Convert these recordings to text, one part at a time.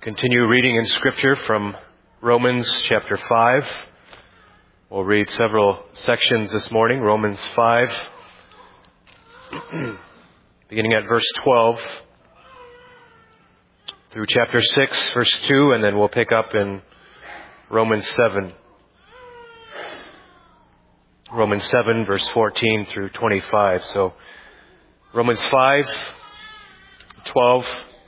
Continue reading in Scripture from Romans chapter 5. We'll read several sections this morning. Romans 5, beginning at verse 12 through chapter 6, verse 2, and then we'll pick up in Romans 7. Romans 7, verse 14 through 25. So, Romans 5, 12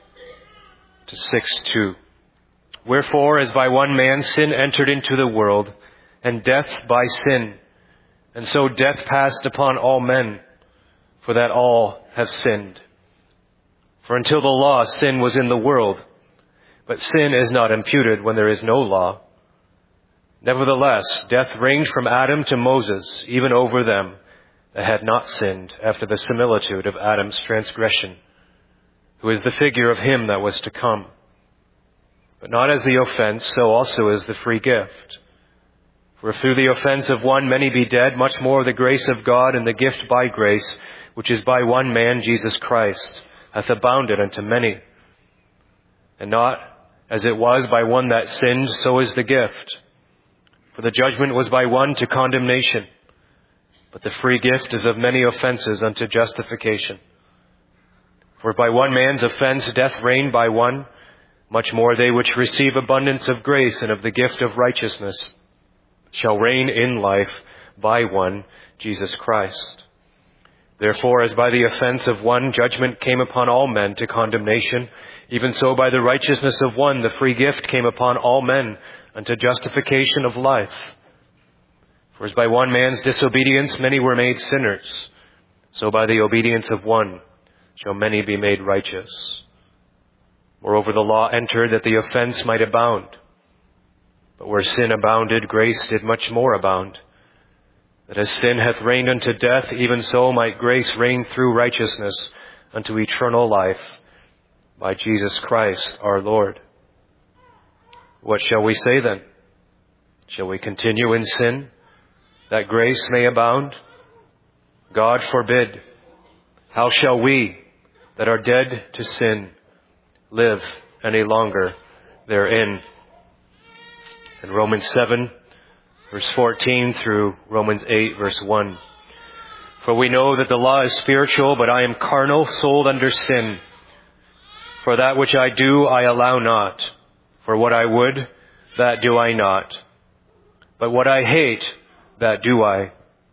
to 6:2. Wherefore, as by one man sin entered into the world, and death by sin, and so death passed upon all men, for that all have sinned. For until the law, sin was in the world, but sin is not imputed when there is no law. Nevertheless, death reigned from Adam to Moses, even over them that had not sinned, after the similitude of Adam's transgression, who is the figure of him that was to come. But not as the offense, so also is the free gift. For if through the offense of one many be dead, much more the grace of God and the gift by grace, which is by one man, Jesus Christ, hath abounded unto many. And not as it was by one that sinned, so is the gift. For the judgment was by one to condemnation, but the free gift is of many offenses unto justification. For by one man's offense death reigned by one, much more they which receive abundance of grace and of the gift of righteousness shall reign in life by one, Jesus Christ. Therefore, as by the offense of one judgment came upon all men to condemnation, even so by the righteousness of one the free gift came upon all men unto justification of life. For as by one man's disobedience many were made sinners, so by the obedience of one shall many be made righteous. Moreover, the law entered that the offense might abound. But where sin abounded, grace did much more abound. That as sin hath reigned unto death, even so might grace reign through righteousness unto eternal life by Jesus Christ our Lord. What shall we say then? Shall we continue in sin, that grace may abound? God forbid. How shall we, that are dead to sin, live any longer therein? In Romans 7, verse 14 through Romans 8, verse 1. For we know that the law is spiritual, but I am carnal, sold under sin. For that which I do, I allow not. For what I would, that do I not. But what I hate, that do I.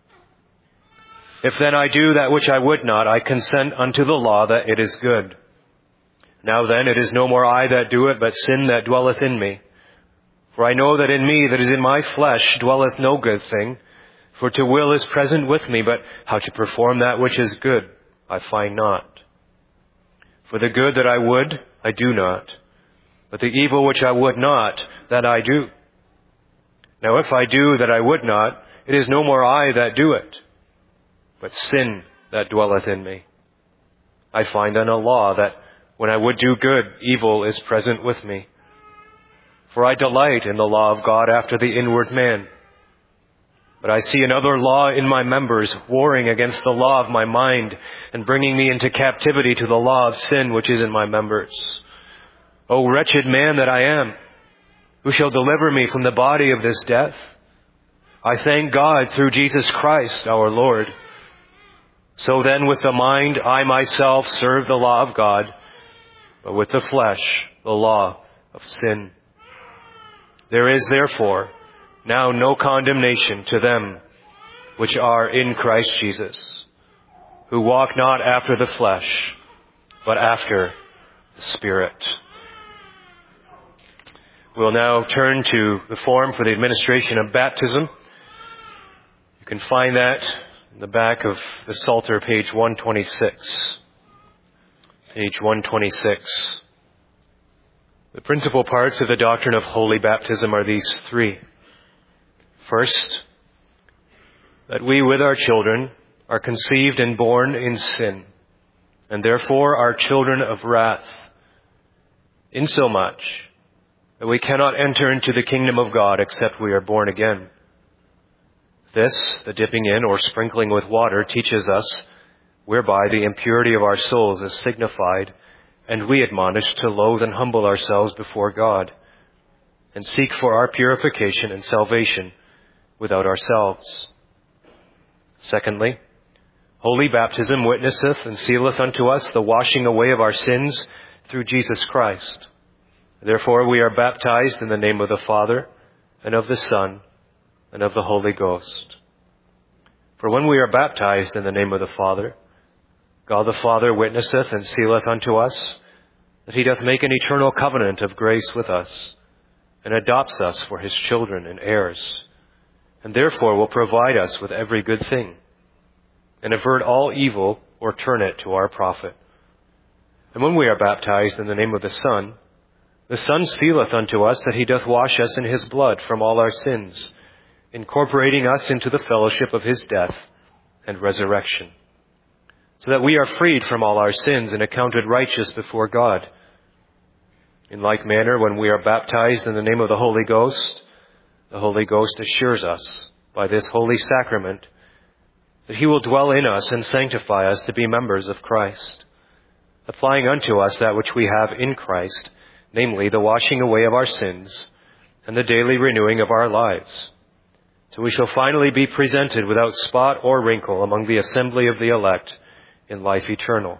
If then I do that which I would not, I consent unto the law that it is good. Now then, it is no more I that do it, but sin that dwelleth in me. For I know that in me, that is in my flesh, dwelleth no good thing. For to will is present with me, but how to perform that which is good, I find not. For the good that I would, I do not. But the evil which I would not, that I do. Now if I do that I would not, it is no more I that do it, but sin that dwelleth in me. I find then a law that when I would do good, evil is present with me. For I delight in the law of God after the inward man. But I see another law in my members, warring against the law of my mind, and bringing me into captivity to the law of sin which is in my members. O wretched man that I am, who shall deliver me from the body of this death? I thank God through Jesus Christ our Lord. So then with the mind I myself serve the law of God, but with the flesh the law of sin. There is therefore now no condemnation to them which are in Christ Jesus, who walk not after the flesh, but after the Spirit. We'll now turn to the form for the administration of baptism. You can find that in the back of the Psalter, page 126. Page 126. The principal parts of the doctrine of holy baptism are these three. First, that we with our children are conceived and born in sin, and therefore are children of wrath, insomuch that we cannot enter into the kingdom of God except we are born again. This, the dipping in or sprinkling with water, teaches us, whereby the impurity of our souls is signified, and we admonish to loathe and humble ourselves before God, and seek for our purification and salvation without ourselves. Secondly, holy baptism witnesseth and sealeth unto us the washing away of our sins through Jesus Christ. Therefore we are baptized in the name of the Father, and of the Son, and of the Holy Ghost. For when we are baptized in the name of the Father, God the Father witnesseth and sealeth unto us that he doth make an eternal covenant of grace with us, and adopts us for his children and heirs, and therefore will provide us with every good thing, and avert all evil or turn it to our profit. And when we are baptized in the name of the Son sealeth unto us that he doth wash us in his blood from all our sins, incorporating us into the fellowship of his death and resurrection, so that we are freed from all our sins and accounted righteous before God. In like manner, when we are baptized in the name of the Holy Ghost assures us by this holy sacrament that he will dwell in us and sanctify us to be members of Christ, applying unto us that which we have in Christ, namely the washing away of our sins and the daily renewing of our lives, till we shall finally be presented without spot or wrinkle among the assembly of the elect in life eternal.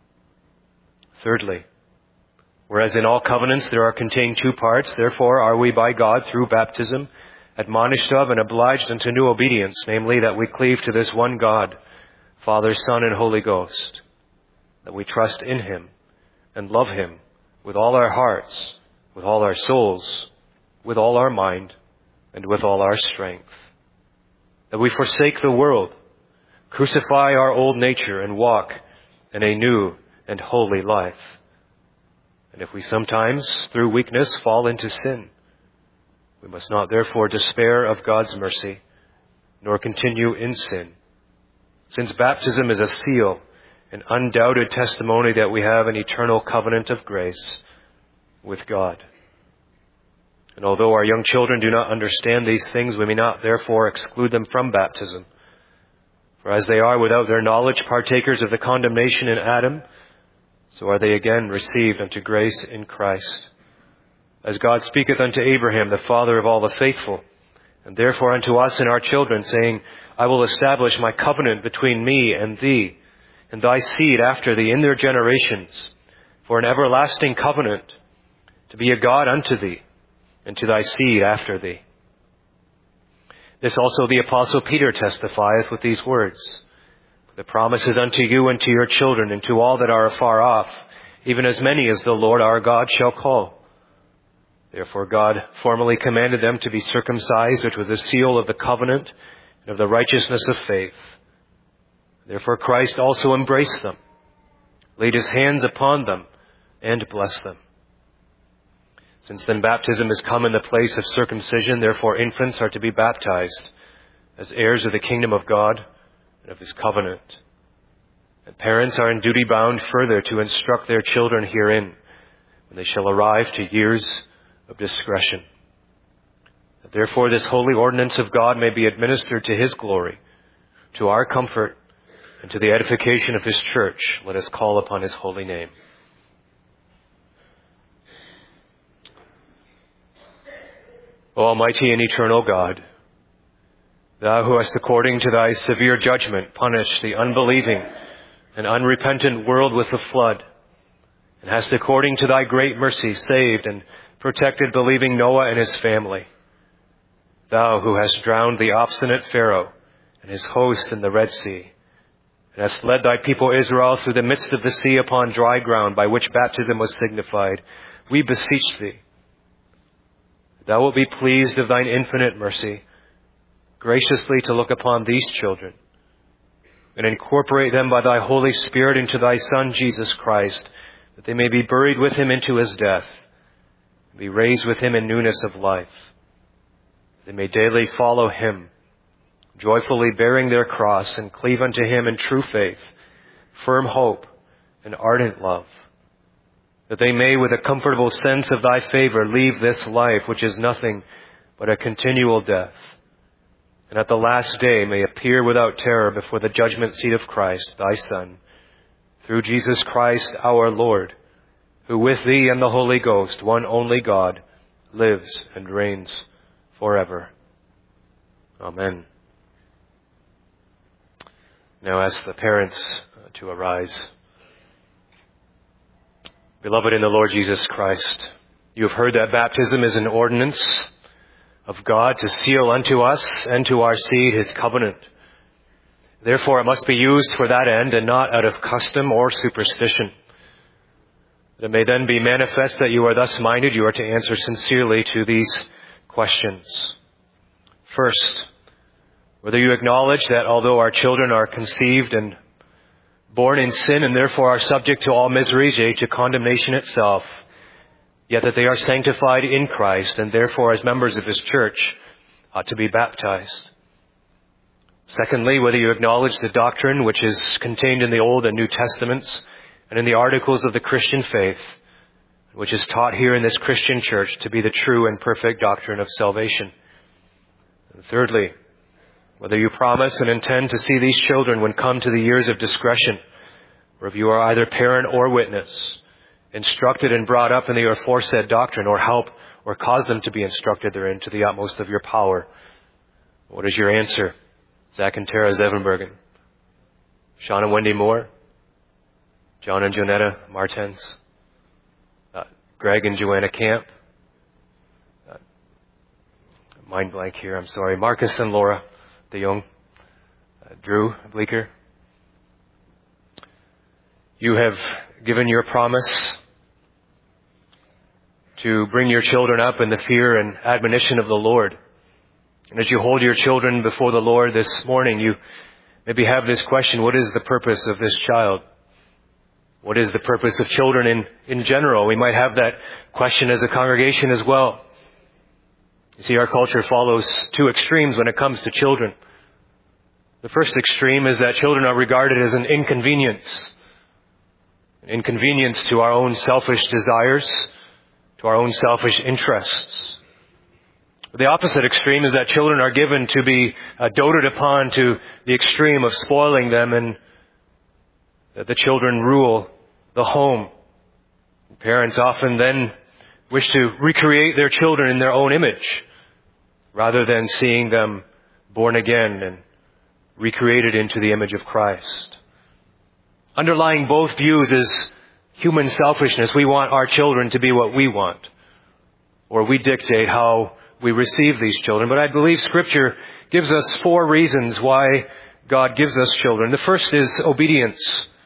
Thirdly, whereas in all covenants there are contained two parts, therefore are we by God through baptism admonished of and obliged unto new obedience, namely that we cleave to this one God, Father, Son, and Holy Ghost, that we trust in him and love him with all our hearts, with all our souls, with all our mind, and with all our strength, that we forsake the world, crucify our old nature, and walk in a new and holy life. And if we sometimes, through weakness, fall into sin, we must not therefore despair of God's mercy, nor continue in sin, since baptism is a seal, an undoubted testimony that we have an eternal covenant of grace with God. And although our young children do not understand these things, we may not therefore exclude them from baptism. For as they are without their knowledge partakers of the condemnation in Adam, so are they again received unto grace in Christ. As God speaketh unto Abraham, the father of all the faithful, and therefore unto us and our children, saying, I will establish my covenant between me and thee, and thy seed after thee in their generations, for an everlasting covenant, to be a God unto thee, and to thy seed after thee. This also the Apostle Peter testifieth with these words, the promise is unto you and to your children, and to all that are afar off, even as many as the Lord our God shall call. Therefore God formally commanded them to be circumcised, which was a seal of the covenant and of the righteousness of faith. Therefore Christ also embraced them, laid his hands upon them, and blessed them. Since then baptism has come in the place of circumcision, therefore infants are to be baptized as heirs of the kingdom of God and of his covenant. And parents are in duty bound further to instruct their children herein when they shall arrive to years of discretion. That therefore this holy ordinance of God may be administered to his glory, to our comfort, and to the edification of his church, let us call upon his holy name. O Almighty and eternal God, thou who hast according to thy severe judgment punished the unbelieving and unrepentant world with the flood, and hast according to thy great mercy saved and protected believing Noah and his family, thou who hast drowned the obstinate Pharaoh and his host in the Red Sea, and hast led thy people Israel through the midst of the sea upon dry ground, by which baptism was signified, we beseech thee, thou wilt be pleased of thine infinite mercy, graciously to look upon these children, and incorporate them by thy Holy Spirit into thy Son Jesus Christ, that they may be buried with him into his death, and be raised with him in newness of life. They may daily follow him, joyfully bearing their cross, and cleave unto him in true faith, firm hope, and ardent love, that they may, with a comfortable sense of thy favor, leave this life, which is nothing but a continual death, and at the last day may appear without terror before the judgment seat of Christ, thy Son, through Jesus Christ our Lord, who with thee and the Holy Ghost, one only God, lives and reigns forever. Amen. Now ask the parents to arise. Beloved in the Lord Jesus Christ, you have heard that baptism is an ordinance of God to seal unto us and to our seed his covenant. Therefore it must be used for that end and not out of custom or superstition. That it may then be manifest that you are thus minded, you are to answer sincerely to these questions. First, whether you acknowledge that although our children are conceived and born in sin and therefore are subject to all miseries, yea, to condemnation itself, yet that they are sanctified in Christ and therefore as members of his church ought to be baptized. Secondly, whether you acknowledge the doctrine which is contained in the Old and New Testaments and in the articles of the Christian faith, which is taught here in this Christian church to be the true and perfect doctrine of salvation. And thirdly, whether you promise and intend to see these children when come to the years of discretion, or if you are either parent or witness, instructed and brought up in the aforesaid doctrine, or help or cause them to be instructed therein to the utmost of your power. What is your answer? Zach and Tara Zevenbergen, Sean and Wendy Moore, John and Jonetta Martens, Greg and Joanna Camp, mind blank here, I'm sorry, Marcus and Laura DeYoung, Drew Bleeker. You have given your promise to bring your children up in the fear and admonition of the Lord. And as you hold your children before the Lord this morning, you maybe have this question: what is the purpose of this child? What is the purpose of children in general? We might have that question as a congregation as well. You see, our culture follows two extremes when it comes to children. The first extreme is that children are regarded as an inconvenience to our own selfish desires, to our own selfish interests. The opposite extreme is that children are given to be doted upon to the extreme of spoiling them, and that the children rule the home. Parents often then wish to recreate their children in their own image, rather than seeing them born again and recreated into the image of Christ. Underlying both views is human selfishness. We want our children to be what we want, or we dictate how we receive these children. But I believe Scripture gives us 4 reasons why God gives us children. The first is obedience.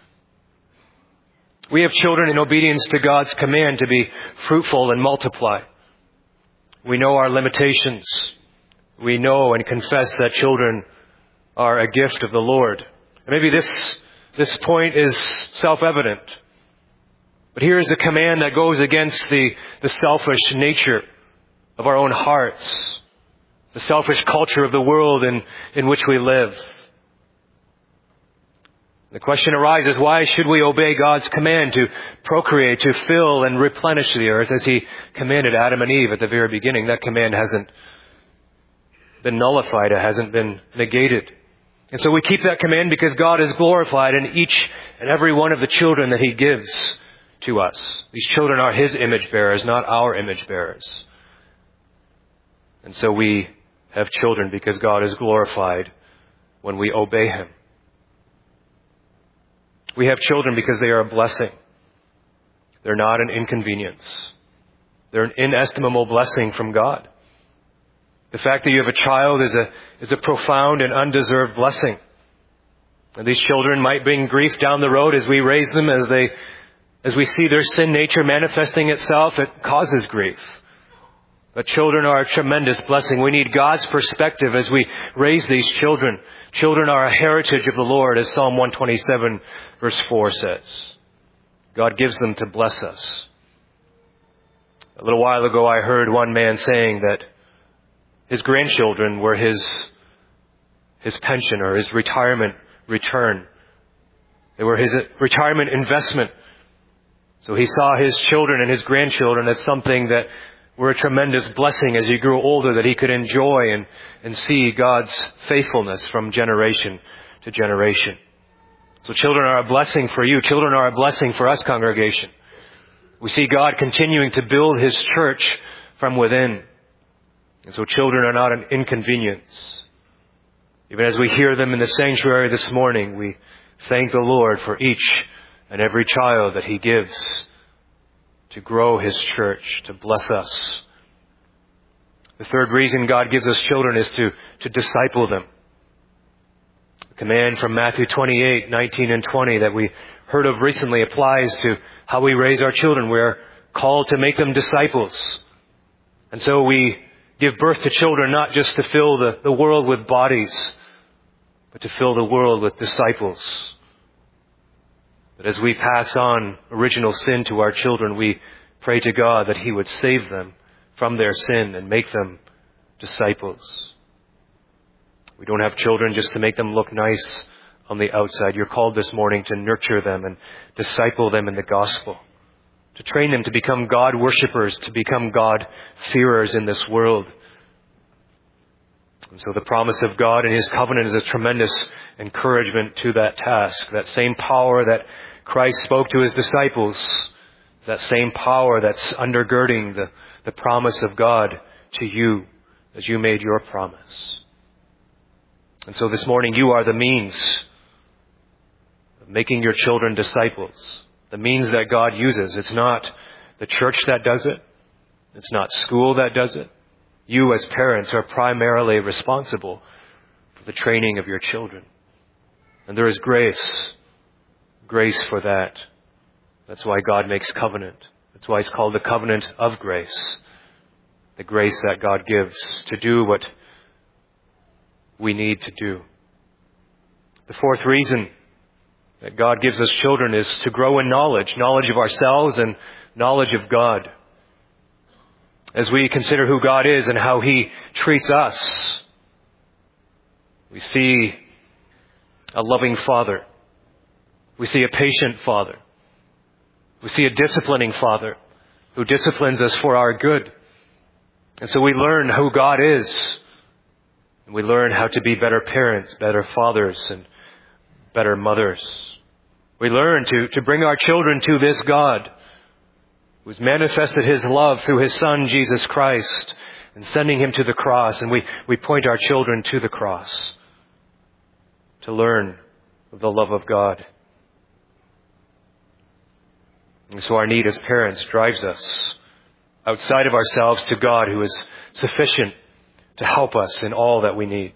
We have children in obedience to God's command to be fruitful and multiply. We know our limitations. We know and confess that children are a gift of the Lord. And maybe this point is self-evident. But here is a command that goes against the selfish nature of our own hearts, the selfish culture of the world in which we live. The question arises, why should we obey God's command to procreate, to fill and replenish the earth as He commanded Adam and Eve at the very beginning? That command hasn't been nullified. It hasn't been negated. And so we keep that command because God is glorified in each and every one of the children that He gives to us. These children are His image bearers, not our image bearers. And so we have children because God is glorified when we obey Him. We have children because they are a blessing. They're not an inconvenience. They're an inestimable blessing from God. The fact that you have a child is a profound and undeserved blessing. And these children might bring grief down the road as we raise them, as we see their sin nature manifesting itself, it causes grief. But children are a tremendous blessing. We need God's perspective as we raise these children. Children are a heritage of the Lord, as Psalm 127 verse 4 says. God gives them to bless us. A little while ago I heard one man saying that his grandchildren were his pension or his retirement return. They were his retirement investment. So he saw his children and his grandchildren as something that were a tremendous blessing as he grew older, that he could enjoy and see God's faithfulness from generation to generation. So children are a blessing for you. Children are a blessing for us, congregation. We see God continuing to build His church from within. And so children are not an inconvenience. Even as we hear them in the sanctuary this morning, we thank the Lord for each and every child that He gives to grow His church, to bless us. The third reason God gives us children is to disciple them. The command from Matthew 28:19 and 20 that we heard of recently applies to how we raise our children. We're called to make them disciples. And so we give birth to children not just to fill the world with bodies, but to fill the world with disciples. That as we pass on original sin to our children, we pray to God that He would save them from their sin and make them disciples. We don't have children just to make them look nice on the outside. You're called this morning to nurture them and disciple them in the gospel, to train them to become God worshippers, to become God fearers in this world. And so the promise of God and His covenant is a tremendous encouragement to that task. That same power that Christ spoke to His disciples, that same power that's undergirding the promise of God to you as you made your promise. And so this morning you are the means of making your children disciples, the means that God uses. It's not the church that does it. It's not school that does it. You as parents are primarily responsible for the training of your children. And there is grace for that. That's why God makes covenant. That's why it's called the covenant of grace. The grace that God gives to do what we need to do. The fourth reason that God gives us children is to grow in knowledge of ourselves and knowledge of God. As we consider who God is and how He treats us, we see a loving Father. We see a patient Father. We see a disciplining Father who disciplines us for our good. And so we learn who God is. And we learn how to be better parents, better fathers, and better mothers. We learn to bring our children to this God who has manifested His love through His Son, Jesus Christ, and sending Him to the cross. And we point our children to the cross to learn of the love of God. And so our need as parents drives us outside of ourselves to God, who is sufficient to help us in all that we need.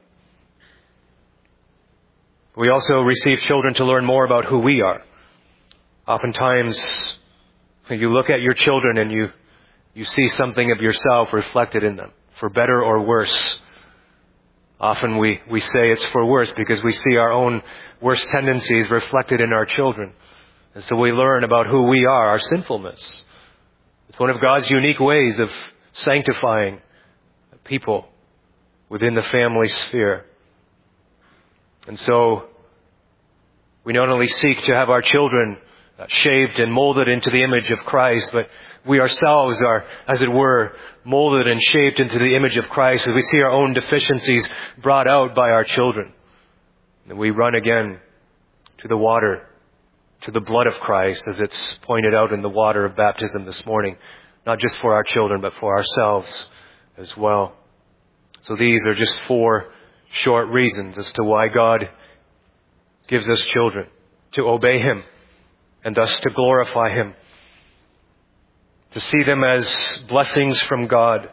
We also receive children to learn more about who we are. Oftentimes, you look at your children and you see something of yourself reflected in them, for better or worse. Often we say it's for worse because we see our own worst tendencies reflected in our children. And so we learn about who we are, our sinfulness. It's one of God's unique ways of sanctifying people within the family sphere. And so we not only seek to have our children shaped and molded into the image of Christ, but we ourselves are, as it were, molded and shaped into the image of Christ as we see our own deficiencies brought out by our children. And we run again to the water, to the blood of Christ, as it's pointed out in the water of baptism this morning, not just for our children, but for ourselves as well. So these are just 4 short reasons as to why God gives us children: to obey Him and thus to glorify Him, to see them as blessings from God,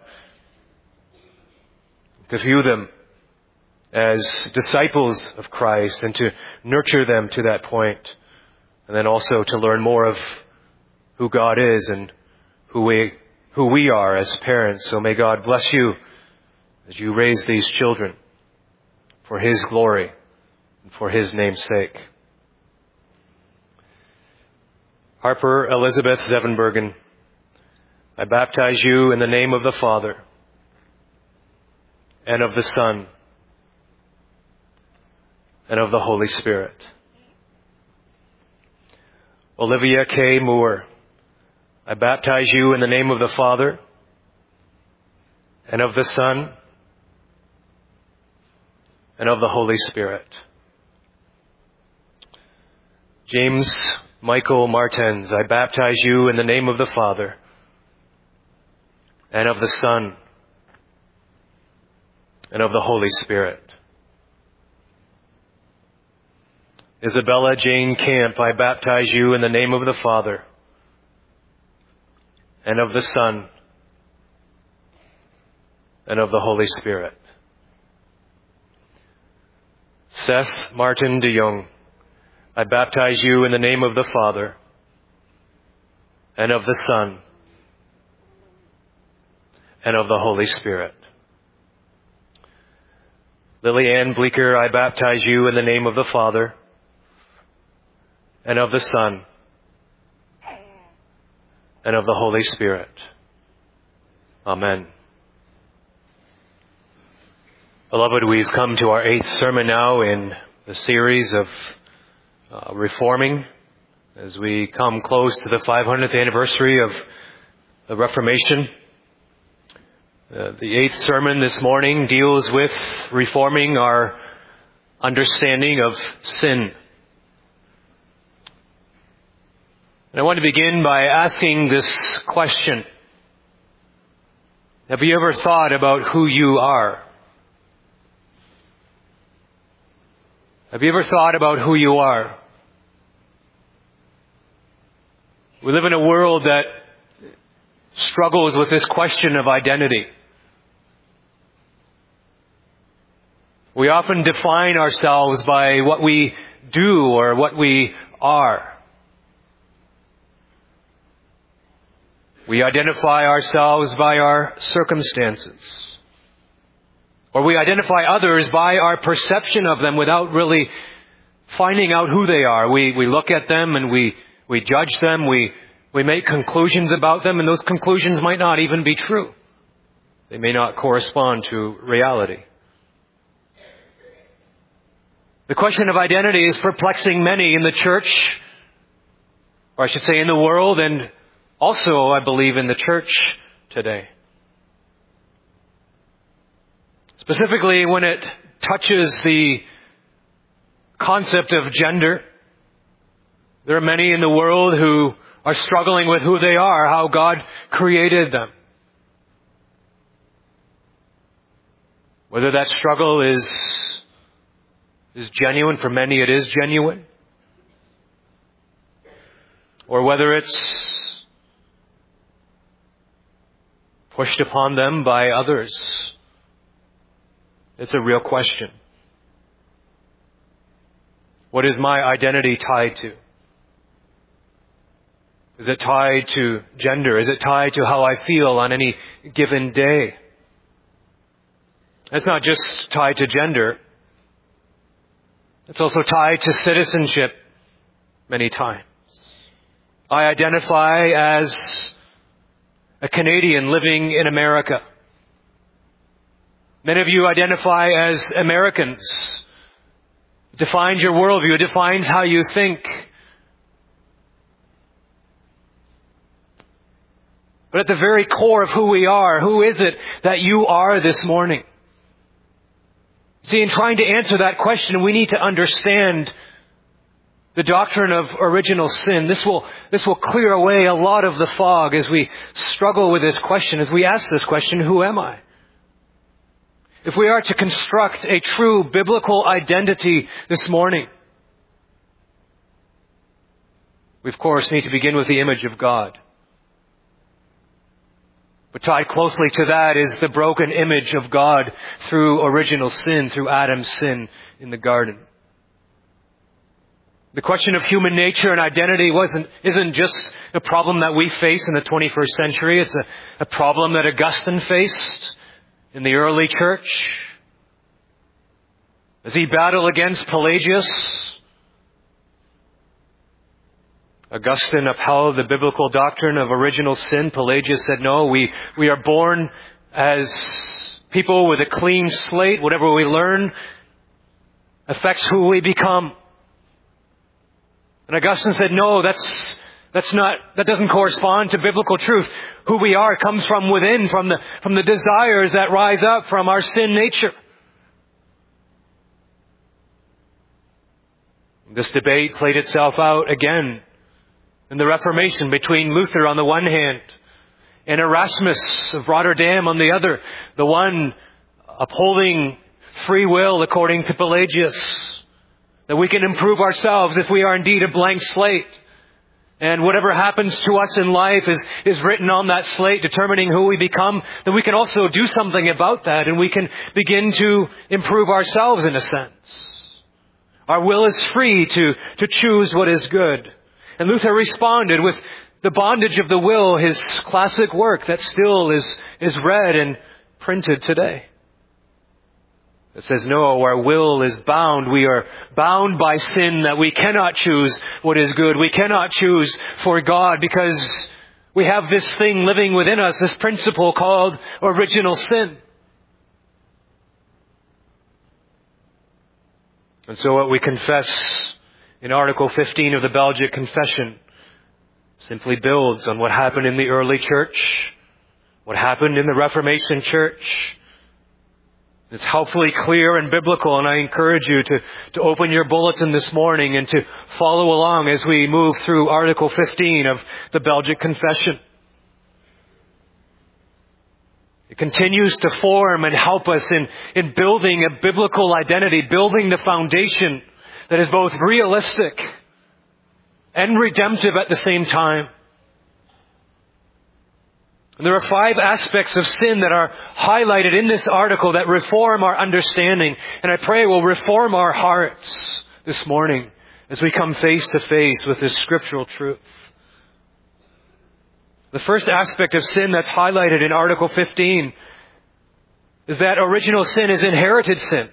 to view them as disciples of Christ and to nurture them to that point, and then also to learn more of who God is and who we are as parents. So may God bless you as you raise these children for His glory and for His name's sake. Harper Elizabeth Zevenbergen, I baptize you in the name of the Father and of the Son and of the Holy Spirit. Olivia K. Moore, I baptize you in the name of the Father and of the Son and of the Holy Spirit. James Michael Martens, I baptize you in the name of the Father and of the Son and of the Holy Spirit. Isabella Jane Camp, I baptize you in the name of the Father and of the Son and of the Holy Spirit. Seth Martin de Jong, I baptize you in the name of the Father and of the Son and of the Holy Spirit. Lily Ann Bleeker, I baptize you in the name of the Father and of the Son and of the Holy Spirit. Amen. Beloved, we've come to our 8th sermon now in the series of Reforming, as we come close to the 500th anniversary of the Reformation. The 8th sermon this morning deals with reforming our understanding of sin. And I want to begin by asking this question. Have you ever thought about who you are? Have you ever thought about who you are? We live in a world that struggles with this question of identity. We often define ourselves by what we do or what we are. We identify ourselves by our circumstances. Or we identify others by our perception of them without really finding out who they are. We look at them and we judge them. We make conclusions about them, and those conclusions might not even be true. They may not correspond to reality. The question of identity is perplexing many in the church, or I should say in the world, and also, I believe, in the church today. Specifically, when it touches the concept of gender, there are many in the world who are struggling with who they are, how God created them. Whether that struggle is genuine, for many it is genuine, or whether it's pushed upon them by others. It's a real question. What is my identity tied to? Is it tied to gender? Is it tied to how I feel on any given day? It's not just tied to gender. It's also tied to citizenship many times. I identify as a Canadian living in America. Many of you identify as Americans. It defines your worldview. It defines how you think. But at the very core of who we are, who is it that you are this morning? See, in trying to answer that question, we need to understand the doctrine of original sin. This will clear away a lot of the fog as we struggle with this question, as we ask this question, who am I? If we are to construct a true biblical identity this morning, we of course need to begin with the image of God. But tied closely to that is the broken image of God through original sin, through Adam's sin in the garden. The question of human nature and identity isn't just a problem that we face in the 21st century. It's a problem that Augustine faced in the early church. As he battled against Pelagius, Augustine upheld the biblical doctrine of original sin. Pelagius said, no, we are born as people with a clean slate. Whatever we learn affects who we become. And Augustine said, no, that doesn't correspond to biblical truth. Who we are comes from within, from the desires that rise up from our sin nature. This debate played itself out again and the Reformation between Luther on the one hand and Erasmus of Rotterdam on the other, the one upholding free will according to Pelagius, that we can improve ourselves if we are indeed a blank slate. And whatever happens to us in life is written on that slate, determining who we become, that we can also do something about that, and we can begin to improve ourselves in a sense. Our will is free to choose what is good. And Luther responded with The Bondage of the Will, his classic work that still is read and printed today. It says, no, our will is bound. We are bound by sin, that we cannot choose what is good. We cannot choose for God because we have this thing living within us, this principle called original sin. And so what we confess in Article 15 of the Belgic Confession simply builds on what happened in the early church, what happened in the Reformation church. It's helpfully clear and biblical, and I encourage you to open your bulletin this morning and to follow along as we move through Article 15 of the Belgic Confession. It continues to form and help us in building a biblical identity, building the foundation that is both realistic and redemptive at the same time. And there are 5 aspects of sin that are highlighted in this article that reform our understanding. And I pray will reform our hearts this morning as we come face to face with this scriptural truth. The first aspect of sin that's highlighted in Article 15 is that original sin is inherited sin.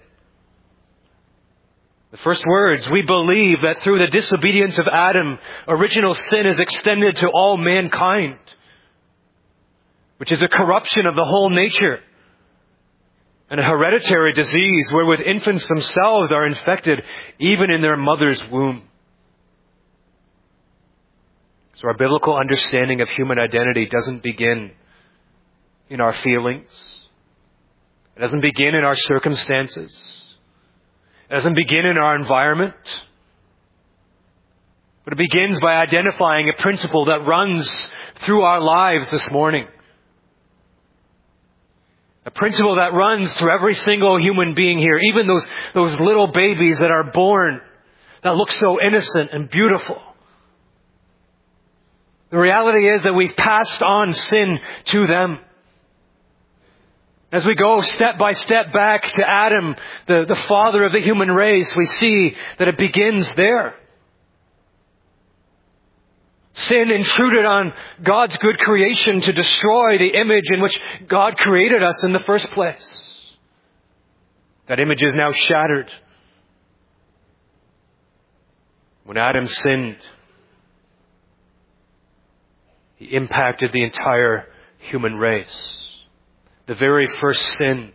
The first words, we believe that through the disobedience of Adam, original sin is extended to all mankind, which is a corruption of the whole nature and a hereditary disease wherewith infants themselves are infected even in their mother's womb. So our biblical understanding of human identity doesn't begin in our feelings. It doesn't begin in our circumstances. It doesn't begin in our environment. But it begins by identifying a principle that runs through our lives this morning. A principle that runs through every single human being here, even those little babies that are born, that look so innocent and beautiful. The reality is that we've passed on sin to them. As we go step by step back to Adam, the father of the human race, we see that it begins there. Sin intruded on God's good creation to destroy the image in which God created us in the first place. That image is now shattered. When Adam sinned, he impacted the entire human race. The very first sin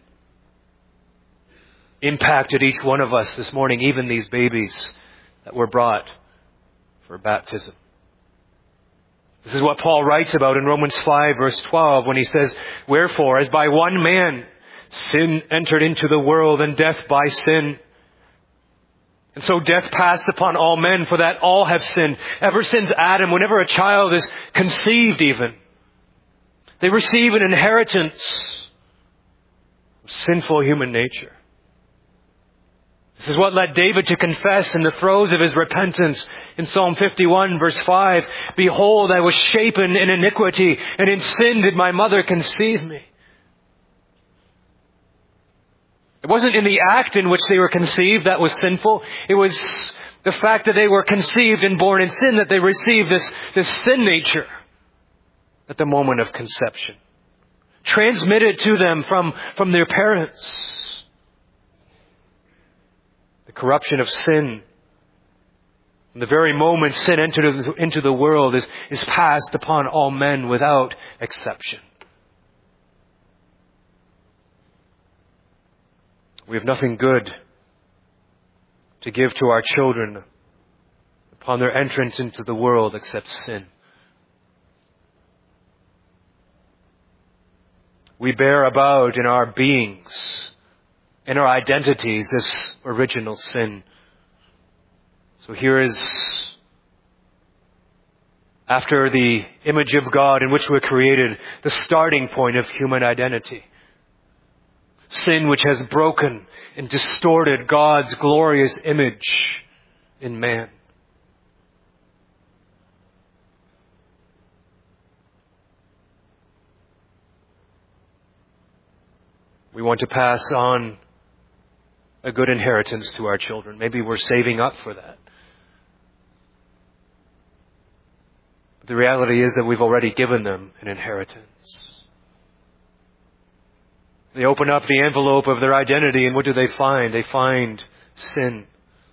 impacted each one of us this morning, even these babies that were brought for baptism. This is what Paul writes about in Romans 5 verse 12 when he says, wherefore, as by one man sin entered into the world, and death by sin. And so death passed upon all men, for that all have sinned. Ever since Adam, whenever a child is conceived even, they receive an inheritance of sinful human nature. This is what led David to confess in the throes of his repentance in Psalm 51 verse 5, behold, I was shapen in iniquity, and in sin did my mother conceive me. It wasn't in the act in which they were conceived that was sinful. It was the fact that they were conceived and born in sin, that they received this sin nature at the moment of conception, transmitted to them from their parents. The corruption of sin, from the very moment sin entered into the world, is passed upon all men without exception. We have nothing good to give to our children upon their entrance into the world except sin. We bear about in our beings, in our identities, this original sin. So here is after the image of God in which we're created, the starting point of human identity. Sin which has broken and distorted God's glorious image in man. We want to pass on a good inheritance to our children. Maybe we're saving up for that. But the reality is that we've already given them an inheritance. They open up the envelope of their identity, and what do they find? They find sin.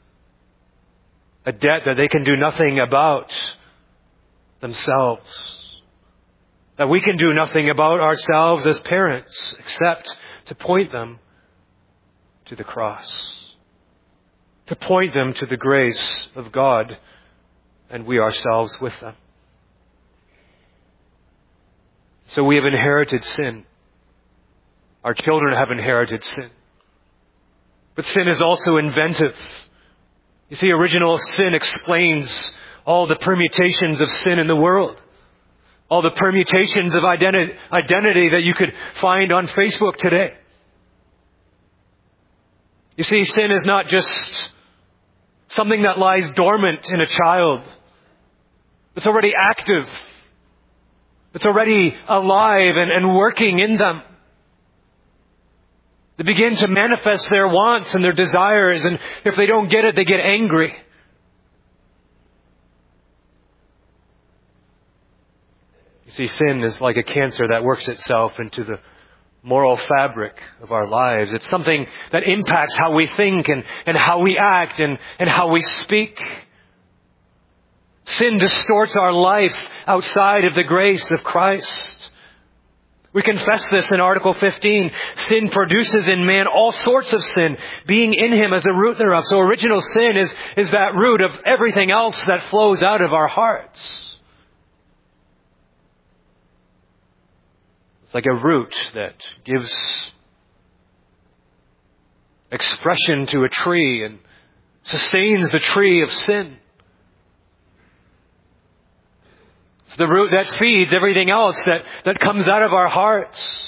A debt that they can do nothing about themselves. That we can do nothing about ourselves as parents, except to point them to the cross. To point them to the grace of God, and we ourselves with them. So we have inherited sin. Our children have inherited sin. But sin is also inventive. You see, original sin explains all the permutations of sin in the world. All the permutations of identity that you could find on Facebook today. You see, sin is not just something that lies dormant in a child. It's already active. It's already alive and working in them. They begin to manifest their wants and their desires, and if they don't get it, they get angry. You see, sin is like a cancer that works itself into the moral fabric of our lives. It's something that impacts how we think and how we act and how we speak. Sin distorts our life outside of the grace of Christ. We confess this in Article 15. Sin produces in man all sorts of sin, being in him as a root thereof. So original sin is that root of everything else that flows out of our hearts. It's like a root that gives expression to a tree and sustains the tree of sin. It's the root that feeds everything else that comes out of our hearts.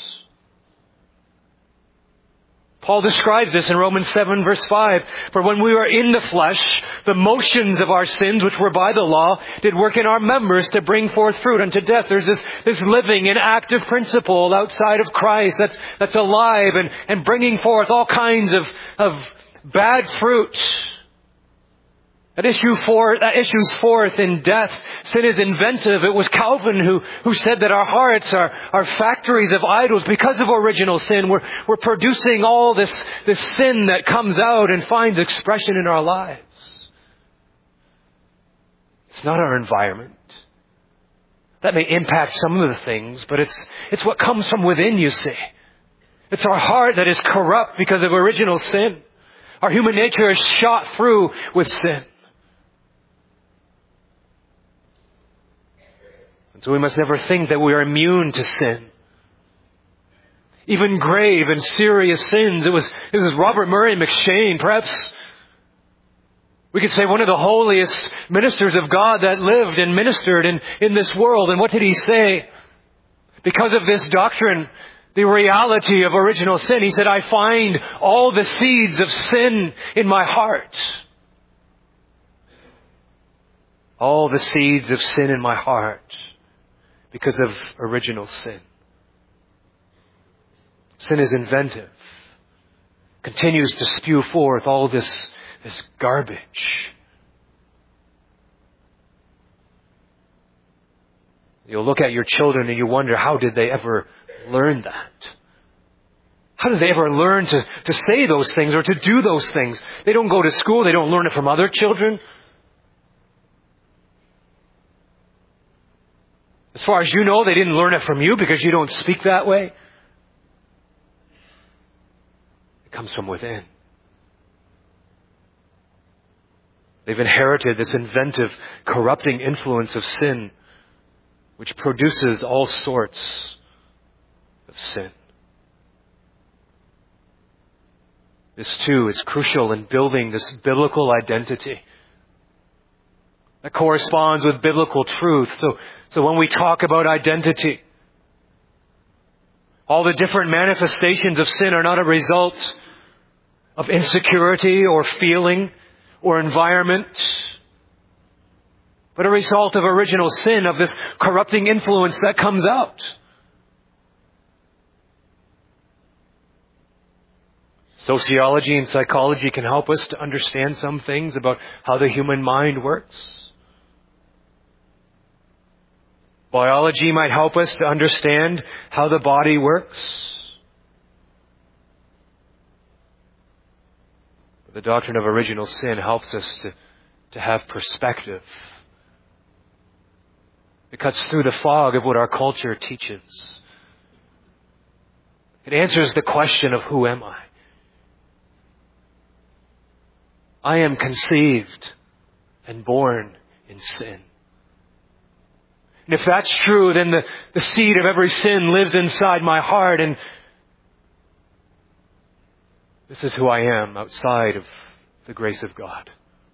Paul describes this in Romans 7 verse 5. For when we were in the flesh, the motions of our sins, which were by the law, did work in our members to bring forth fruit unto death. There's this living and active principle outside of Christ that's alive and bringing forth all kinds of bad fruit. That issues forth in death. Sin is inventive. It was Calvin who said that our hearts are factories of idols. Because of original sin, we're producing all this sin that comes out and finds expression in our lives. It's not our environment. That may impact some of the things, but it's what comes from within, you see. It's our heart that is corrupt because of original sin. Our human nature is shot through with sin. So we must never think that we are immune to sin. Even grave and serious sins. It was Robert Murray McCheyne, perhaps we could say one of the holiest ministers of God that lived and ministered in this world. And what did he say? Because of this doctrine, the reality of original sin, he said, I find all the seeds of sin in my heart. All the seeds of sin in my heart. Because of original sin. Sin is inventive. Continues to spew forth all this garbage. You'll look at your children and you wonder, how did they ever learn that? How did they ever learn to say those things or to do those things? They don't go to school. They don't learn it from other children. As far as you know, they didn't learn it from you because you don't speak that way. It comes from within. They've inherited this inventive, corrupting influence of sin, which produces all sorts of sin. This too is crucial in building this biblical identity. that corresponds with biblical truth. So when we talk about identity, all the different manifestations of sin are not a result of insecurity or feeling or environment, but a result of original sin, of this corrupting influence that comes out. Sociology and psychology can help us to understand some things about how the human mind works. Biology might help us to understand how the body works. The doctrine of original sin helps us to have perspective. It cuts through the fog of what our culture teaches. It answers the question of who am I? I am conceived and born in sin. And if that's true, then the seed of every sin lives inside my heart, and this is who I am outside of the grace of God.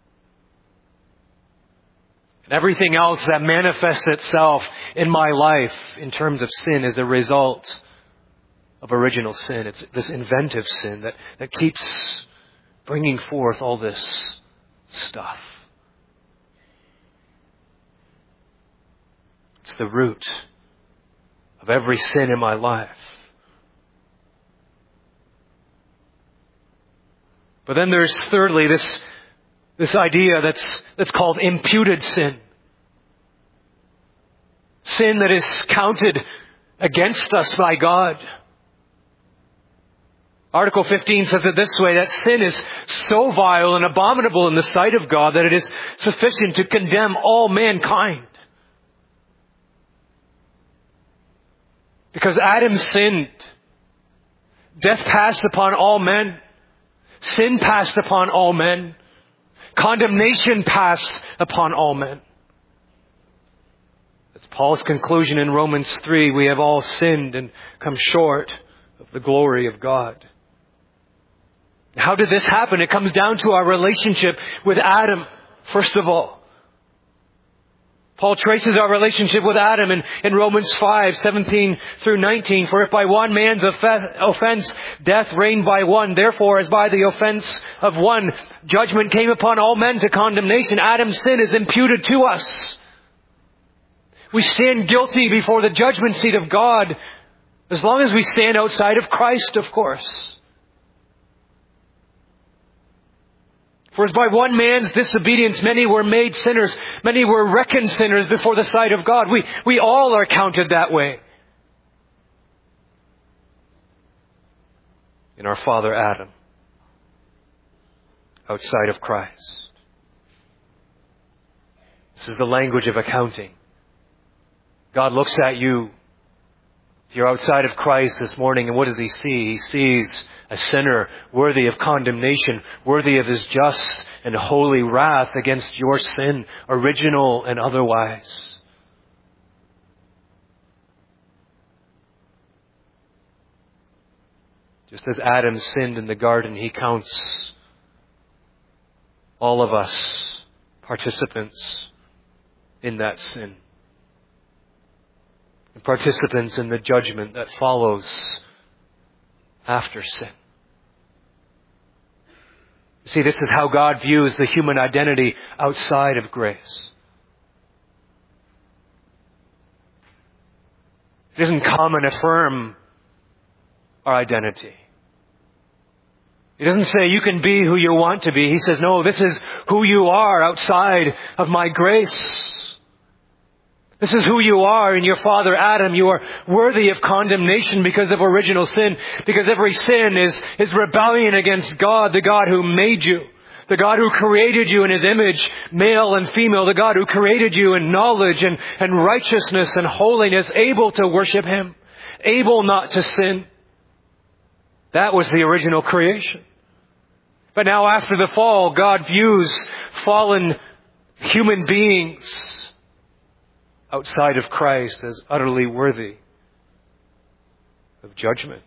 And everything else that manifests itself in my life in terms of sin is a result of original sin. It's this inventive sin that keeps bringing forth all this stuff. It's the root of every sin in my life. But then there's thirdly this idea that's called imputed sin. Sin that is counted against us by God. Article 15 says it this way, that sin is so vile and abominable in the sight of God that it is sufficient to condemn all mankind. Because Adam sinned, death passed upon all men, sin passed upon all men, condemnation passed upon all men. That's Paul's conclusion in Romans 3. We have all sinned and come short of the glory of God. How did this happen? It comes down to our relationship with Adam, first of all. Paul traces our relationship with Adam in Romans 5:17 through 19. For if by one man's offense death reigned by one, therefore as by the offense of one judgment came upon all men to condemnation, Adam's sin is imputed to us. We stand guilty before the judgment seat of God as long as we stand outside of Christ, of course. For as by one man's disobedience many were made sinners, many were reckoned sinners before the sight of God. We all are counted that way. In our father Adam, outside of Christ. This is the language of accounting. God looks at you. If you're outside of Christ this morning, and what does He see? He sees a sinner worthy of condemnation, worthy of His just and holy wrath against your sin, original and otherwise. Just as Adam sinned in the garden, He counts all of us participants in that sin. And participants in the judgment that follows after sin. You see, this is how God views the human identity outside of grace. He doesn't come and affirm our identity. He doesn't say you can be who you want to be. He says, no, this is who you are outside of my grace. This is who you are in your father Adam. You are worthy of condemnation because of original sin. Because every sin is rebellion against God, the God who made you. The God who created you in His image, male and female. The God who created you in knowledge and righteousness and holiness, able to worship Him, able not to sin. That was the original creation. But now after the fall, God views fallen human beings outside of Christ as utterly worthy of judgment.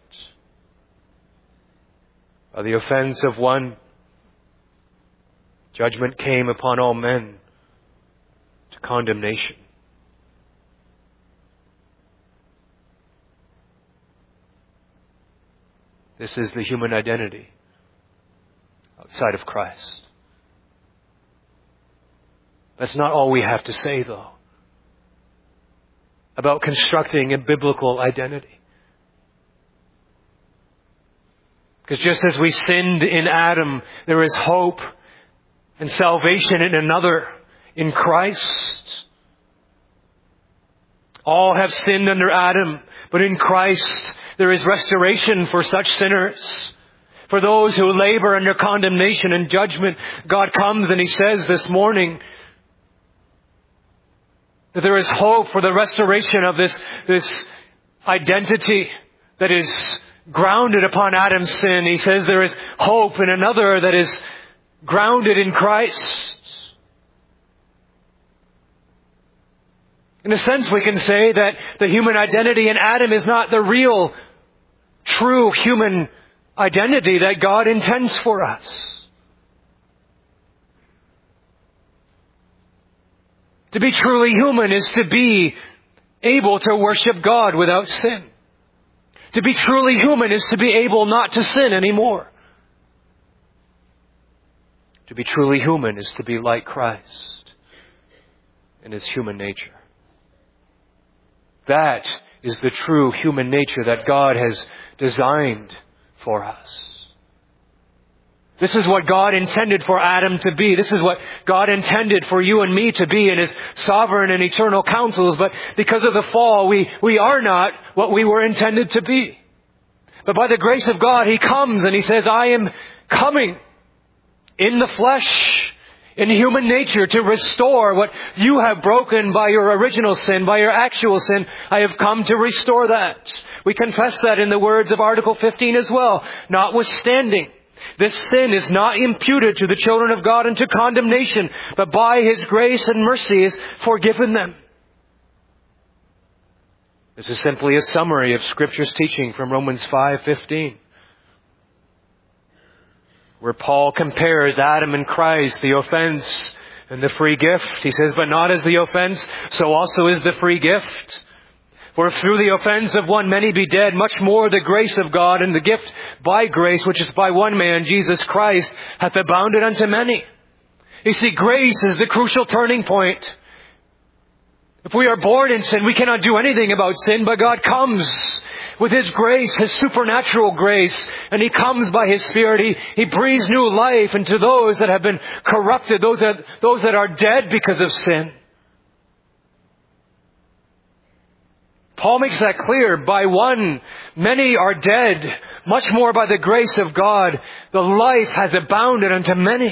By the offense of one, judgment came upon all men to condemnation. This is the human identity outside of Christ. That's not all we have to say, though, about constructing a biblical identity. Because just as we sinned in Adam, there is hope and salvation in another, in Christ. All have sinned under Adam, but in Christ there is restoration for such sinners. For those who labor under condemnation and judgment, God comes and He says this morning that there is hope for the restoration of this identity that is grounded upon Adam's sin. He says there is hope in another that is grounded in Christ. In a sense, we can say that the human identity in Adam is not the real, true human identity that God intends for us. To be truly human is to be able to worship God without sin. To be truly human is to be able not to sin anymore. To be truly human is to be like Christ in His human nature. That is the true human nature that God has designed for us. This is what God intended for Adam to be. This is what God intended for you and me to be in His sovereign and eternal counsels. But because of the fall, we are not what we were intended to be. But by the grace of God, He comes and He says, I am coming in the flesh, in human nature, to restore what you have broken by your original sin, by your actual sin. I have come to restore that. We confess that in the words of Article 15 as well. Notwithstanding, this sin is not imputed to the children of God unto condemnation, but by His grace and mercy is forgiven them. This is simply a summary of Scripture's teaching from Romans 5:15. Where Paul compares Adam and Christ, the offense and the free gift. He says, but not as the offense, so also is the free gift. For if through the offense of one many be dead, much more the grace of God and the gift by grace, which is by one man, Jesus Christ, hath abounded unto many. You see, grace is the crucial turning point. If we are born in sin, we cannot do anything about sin, but God comes with His grace, His supernatural grace, and He comes by His Spirit. He breathes new life into those that have been corrupted, those that are dead because of sin. Paul makes that clear. By one, many are dead. Much more by the grace of God, the life has abounded unto many.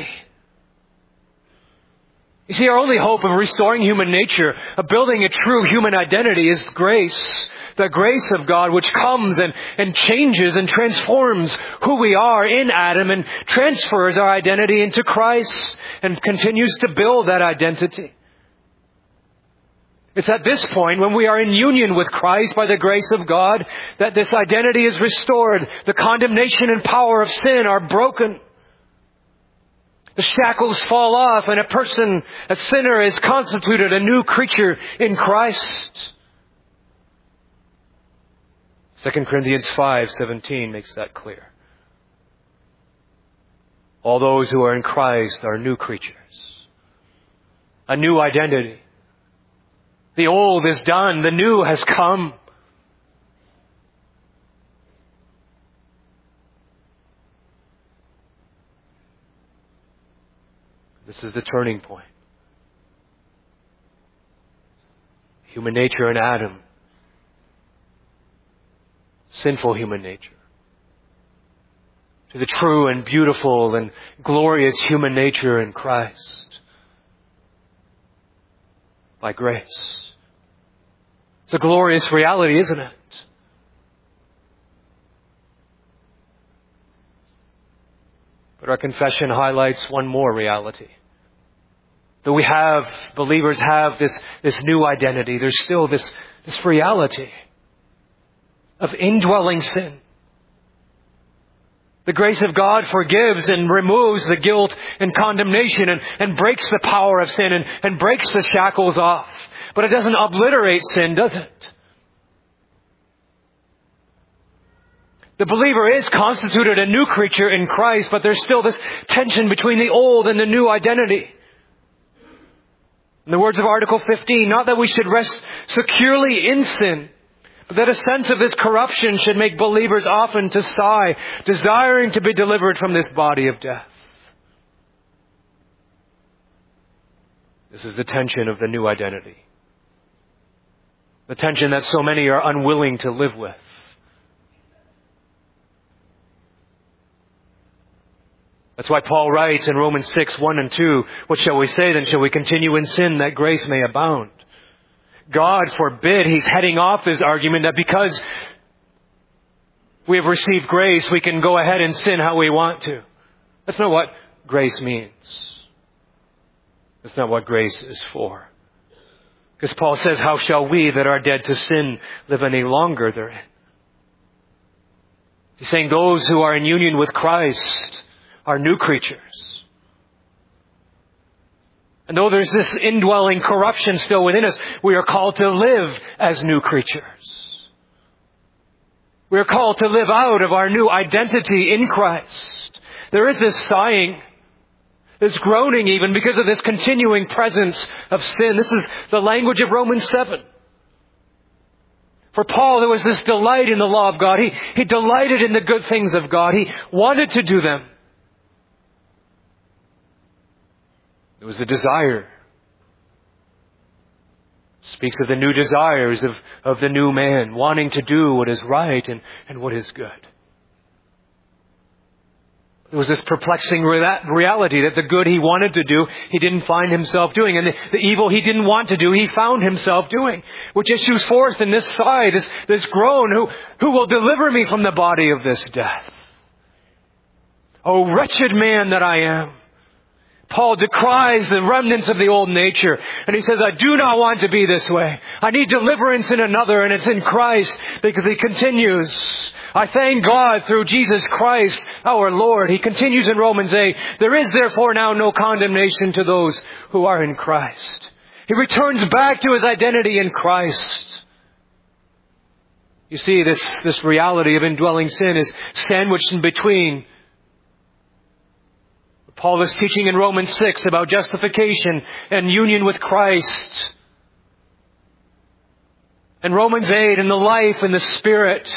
You see, our only hope of restoring human nature, of building a true human identity, is grace. The grace of God which comes and changes and transforms who we are in Adam and transfers our identity into Christ and continues to build that identity. It's at this point, when we are in union with Christ by the grace of God, that this identity is restored. The condemnation and power of sin are broken. The shackles fall off and a sinner is constituted a new creature in Christ. 2 Corinthians 5:17 makes that clear. All those who are in Christ are new creatures. A new identity. The old is done. The new has come. This is the turning point. Human nature in Adam. Sinful human nature. To the true and beautiful and glorious human nature in Christ. By grace. It's a glorious reality, isn't it? But our confession highlights one more reality. Though believers have this new identity, there's still this reality of indwelling sin. The grace of God forgives and removes the guilt and condemnation and breaks the power of sin and breaks the shackles off. But it doesn't obliterate sin, does it? The believer is constituted a new creature in Christ, but there's still this tension between the old and the new identity. In the words of Article 15, not that we should rest securely in sin, but that a sense of this corruption should make believers often to sigh, desiring to be delivered from this body of death. This is the tension of the new identity. The tension that so many are unwilling to live with. That's why Paul writes in Romans 6, 1 and 2, what shall we say then? Shall we continue in sin that grace may abound? God forbid. He's heading off his argument that because we have received grace, we can go ahead and sin how we want to. That's not what grace means. That's not what grace is for. Because Paul says, how shall we that are dead to sin live any longer therein? He's saying those who are in union with Christ are new creatures. And though there's this indwelling corruption still within us, we are called to live as new creatures. We are called to live out of our new identity in Christ. There is this sighing, this groaning even because of this continuing presence of sin. This is the language of Romans 7. For Paul, there was this delight in the law of God. He delighted in the good things of God. He wanted to do them. It was the desire. Speaks of the new desires of the new man, wanting to do what is right and what is good. There was this perplexing reality that the good he wanted to do, he didn't find himself doing. And the evil he didn't want to do, he found himself doing. Which issues forth in this sigh, this groan, who will deliver me from the body of this death? O wretched man that I am. Paul decries the remnants of the old nature. And he says, I do not want to be this way. I need deliverance in another, and it's in Christ, because he continues. I thank God through Jesus Christ, our Lord. He continues in Romans 8. There is therefore now no condemnation to those who are in Christ. He returns back to his identity in Christ. You see, this reality of indwelling sin is sandwiched in between. Paul is teaching in Romans 6 about justification and union with Christ. And Romans 8 and the life and the Spirit.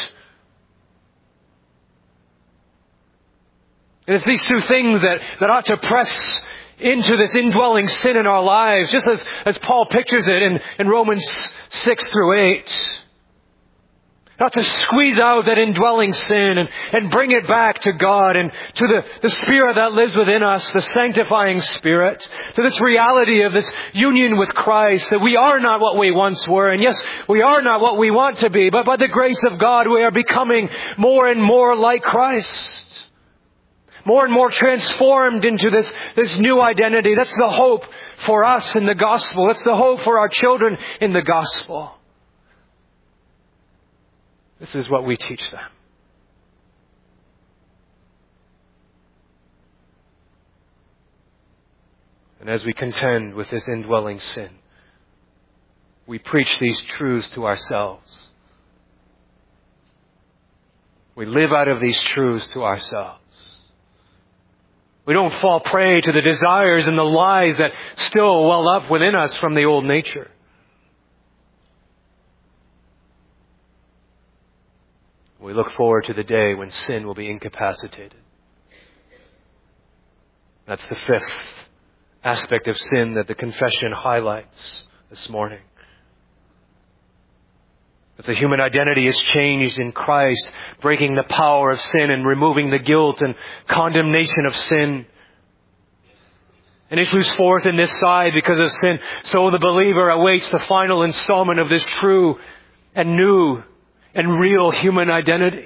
And it's these two things that ought to press into this indwelling sin in our lives, just as Paul pictures it in Romans 6 through 8. Not to squeeze out that indwelling sin and bring it back to God and to the Spirit that lives within us, the sanctifying Spirit, to this reality of this union with Christ, that we are not what we once were. And yes, we are not what we want to be, but by the grace of God, we are becoming more and more like Christ. More and more transformed into this new identity. That's the hope for us in the gospel. That's the hope for our children in the gospel. This is what we teach them. And as we contend with this indwelling sin, we preach these truths to ourselves. We live out of these truths to ourselves. We don't fall prey to the desires and the lies that still well up within us from the old nature. We look forward to the day when sin will be incapacitated. That's the fifth aspect of sin that the confession highlights this morning. As the human identity is changed in Christ, breaking the power of sin and removing the guilt and condemnation of sin, and issues forth in this side because of sin, so the believer awaits the final installment of this true and new and real human identity.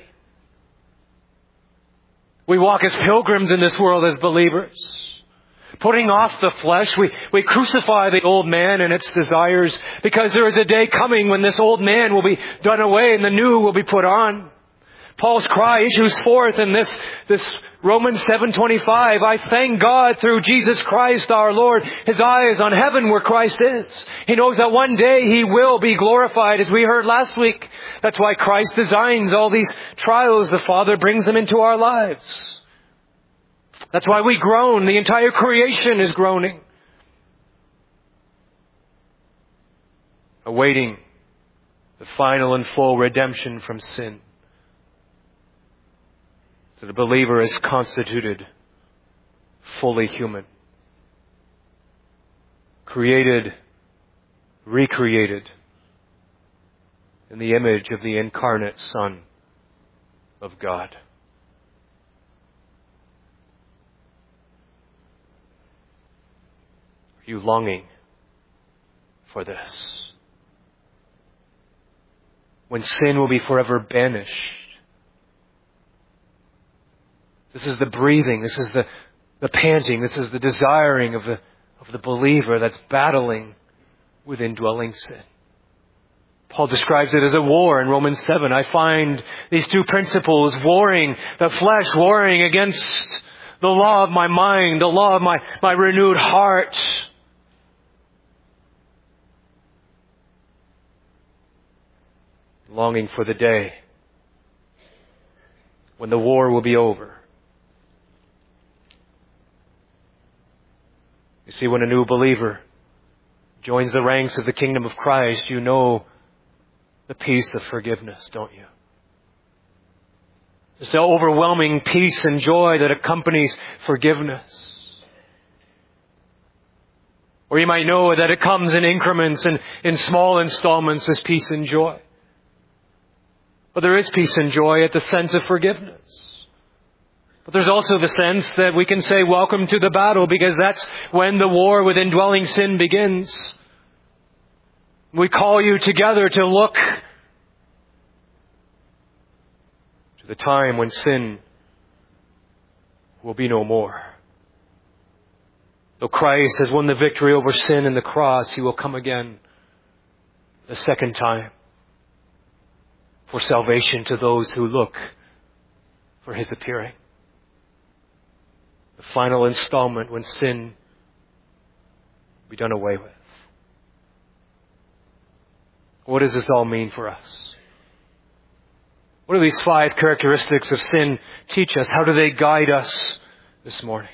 We walk as pilgrims in this world as believers. Putting off the flesh, we crucify the old man and its desires, because there is a day coming when this old man will be done away and the new will be put on. Paul's cry issues forth in this Romans 7:25. I thank God through Jesus Christ our Lord. His eye is on heaven where Christ is. He knows that one day He will be glorified, as we heard last week. That's why Christ designs all these trials. The Father brings them into our lives. That's why we groan. The entire creation is groaning, awaiting the final and full redemption from sin. So the believer is constituted fully human, created, recreated in the image of the incarnate Son of God. Are you longing for this? When sin will be forever banished. This is the breathing, this is the panting, this is the desiring of the believer that's battling with indwelling sin. Paul describes it as a war in Romans 7. I find these two principles warring, the flesh warring against the law of my mind, the law of my renewed heart. Longing for the day when the war will be over. You see, when a new believer joins the ranks of the kingdom of Christ, you know the peace of forgiveness, don't you? It's the overwhelming peace and joy that accompanies forgiveness. Or you might know that it comes in increments and in small installments, this peace and joy. But there is peace and joy at the sense of forgiveness. But there's also the sense that we can say, welcome to the battle, because that's when the war with indwelling sin begins. We call you together to look to the time when sin will be no more. Though Christ has won the victory over sin in the cross, He will come again the second time for salvation to those who look for His appearing. The final installment when sin will be done away with. What does this all mean for us? What do these 5 characteristics of sin teach us? How do they guide us this morning?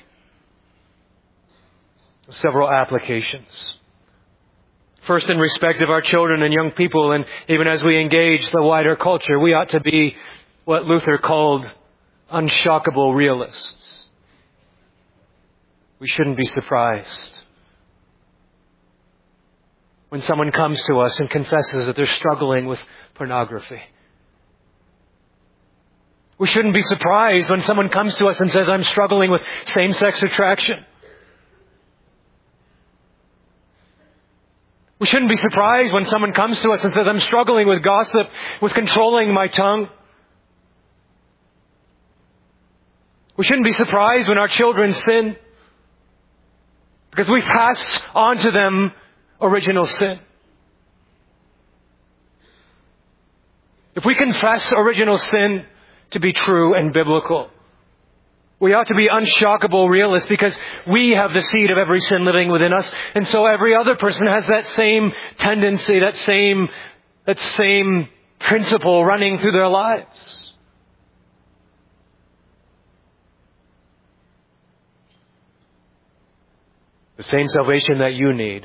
Several applications. First, in respect of our children and young people, and even as we engage the wider culture, we ought to be what Luther called unshockable realists. We shouldn't be surprised when someone comes to us and confesses that they're struggling with pornography. We shouldn't be surprised when someone comes to us and says, I'm struggling with same-sex attraction. We shouldn't be surprised when someone comes to us and says, I'm struggling with gossip, with controlling my tongue. We shouldn't be surprised when our children sin, because we've passed on to them original sin. If we confess original sin to be true and biblical, we ought to be unshockable realists, because we have the seed of every sin living within us. And so every other person has that same tendency, that same principle running through their lives. The same salvation that you need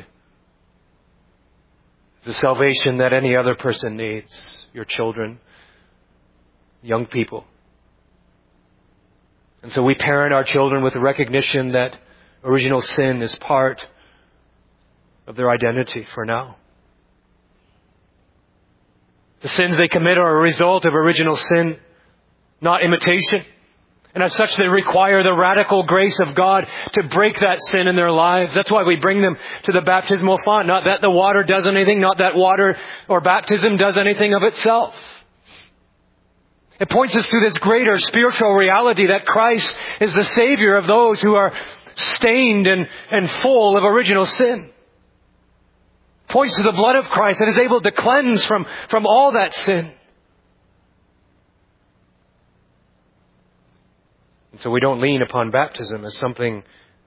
is the salvation that any other person needs. Your children, young people. And so we parent our children with the recognition that original sin is part of their identity for now. The sins they commit are a result of original sin, not imitation. And as such, they require the radical grace of God to break that sin in their lives. That's why we bring them to the baptismal font. Not that the water does anything, not that water or baptism does anything of itself. It points us to this greater spiritual reality that Christ is the Savior of those who are stained and full of original sin. It points to the blood of Christ that is able to cleanse from all that sin. And so we don't lean upon baptism as something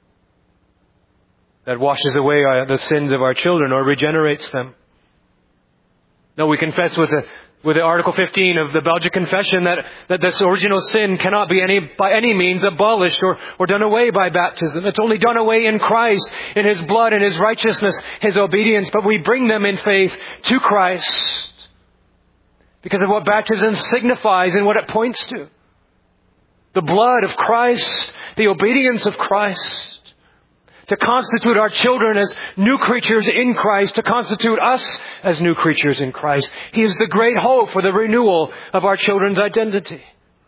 that washes away the sins of our children or regenerates them. No, we confess with the Article 15 of the Belgic Confession that this original sin cannot be by any means abolished or done away by baptism. It's only done away in Christ, in His blood, in His righteousness, His obedience. But we bring them in faith to Christ because of what baptism signifies and what it points to. The blood of Christ, the obedience of Christ, to constitute our children as new creatures in Christ, to constitute us as new creatures in Christ. He is the great hope for the renewal of our children's identity.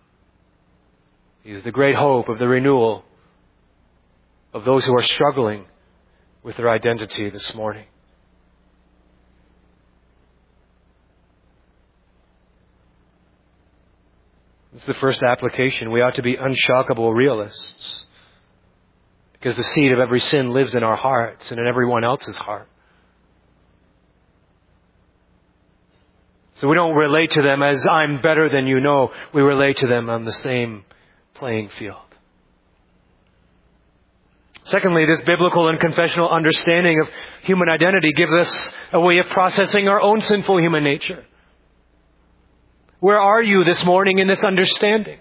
He is the great hope of the renewal of those who are struggling with their identity this morning. This is the first application. We ought to be unshockable realists, because the seed of every sin lives in our hearts and in everyone else's heart. So we don't relate to them as I'm better than you. No, we relate to them on the same playing field. Secondly, this biblical and confessional understanding of human identity gives us a way of processing our own sinful human nature. Where are you this morning in this understanding?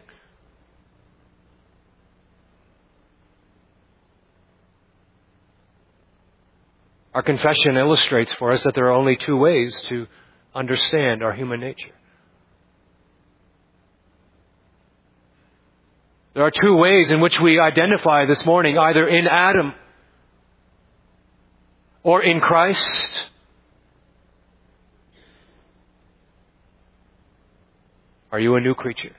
Our confession illustrates for us that there are only two ways to understand our human nature. There are two ways in which we identify this morning, either in Adam or in Christ. Are you a new creature?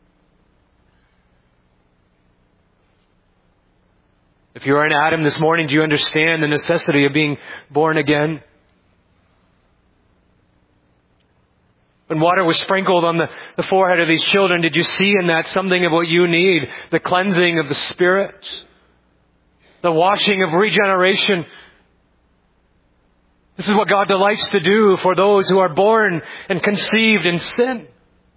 If you are in Adam this morning, do you understand the necessity of being born again? When water was sprinkled on the forehead of these children, did you see in that something of what you need? The cleansing of the Spirit, the washing of regeneration. This is what God delights to do for those who are born and conceived in sin.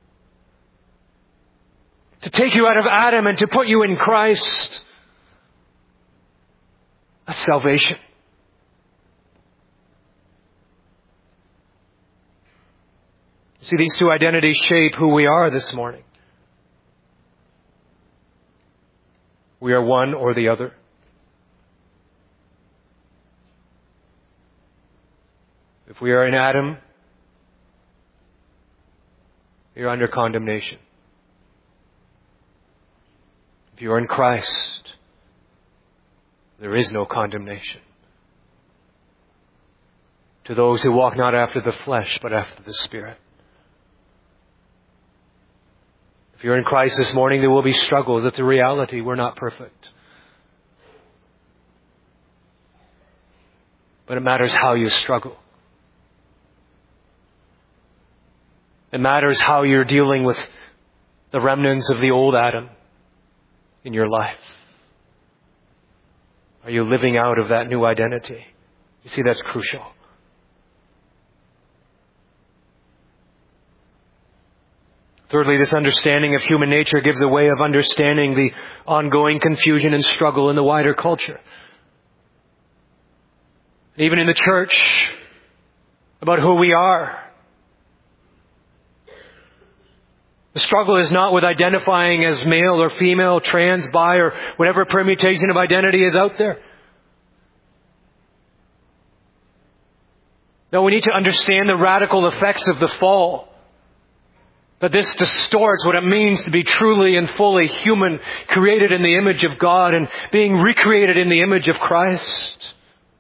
To take you out of Adam and to put you in Christ. That's salvation. See, these two identities shape who we are this morning. We are one or the other. If we are in Adam, you're under condemnation. If you are in Christ, there is no condemnation to those who walk not after the flesh, but after the Spirit. If you're in Christ this morning, there will be struggles. It's a reality. We're not perfect. But it matters how you struggle. It matters how you're dealing with the remnants of the old Adam in your life. Are you living out of that new identity? You see, that's crucial. Thirdly, this understanding of human nature gives a way of understanding the ongoing confusion and struggle in the wider culture. Even in the church, about who we are. The struggle is not with identifying as male or female, trans, bi, or whatever permutation of identity is out there. No, we need to understand the radical effects of the fall. That this distorts what it means to be truly and fully human, created in the image of God and being recreated in the image of Christ.